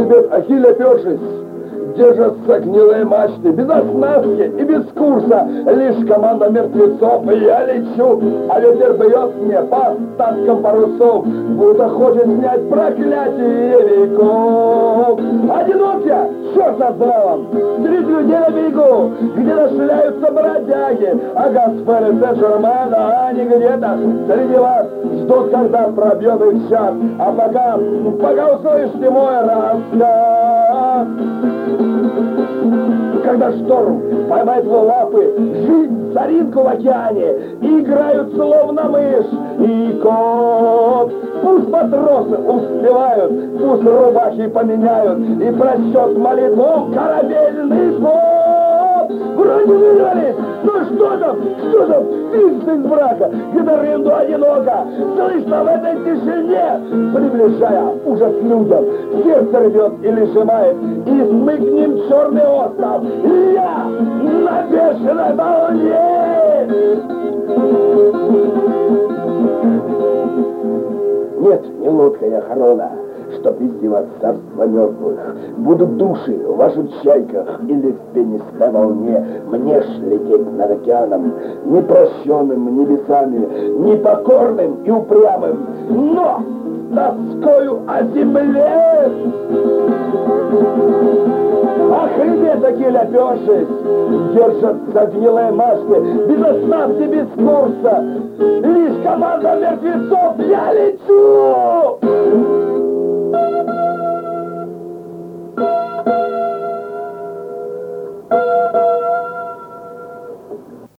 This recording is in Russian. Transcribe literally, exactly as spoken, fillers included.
хребет Ахилля опершись, держатся гнилые мачты, без оснастки и без курса, лишь команда мертвецов, и я лечу, а ветер бьет мне по остаткам парусов, будто хочет снять проклятие веков. Одинок я, черт над завалом, среди людей на берегу, где нашляются бродяги, а Гасперы Сен-Жермена, они где-то среди вас ждут, когда пробьет их час, а пока, пока услышите мой рассказ. Когда шторм поймает в лапы, жизнь соринку в океане, играют словно мышь и кот. Пусть матросы успевают, пусть рубахи поменяют, и прочтет молитву корабельный бот. Вроде вырвались, ну что там, что там, пишется из брака, где-то рынду одиноко, слышно в этой тишине, приближая ужас людям, сердце рвет или сжимает, и мы к ним черный остров, и я на бешеной волне. Нет, не лодка я хорона, чтоб издеваться царство мертвых. Будут души в ваших чайках или в пенистой волне. Мне ж лететь над океаном, непрощенным небесами, непокорным и упрямым, но тоскою о земле. А хребет Ахилля опершись, держатся гнилые мачты, без оснастки, без курса, лишь команда мертвецов, я лечу! Thank you.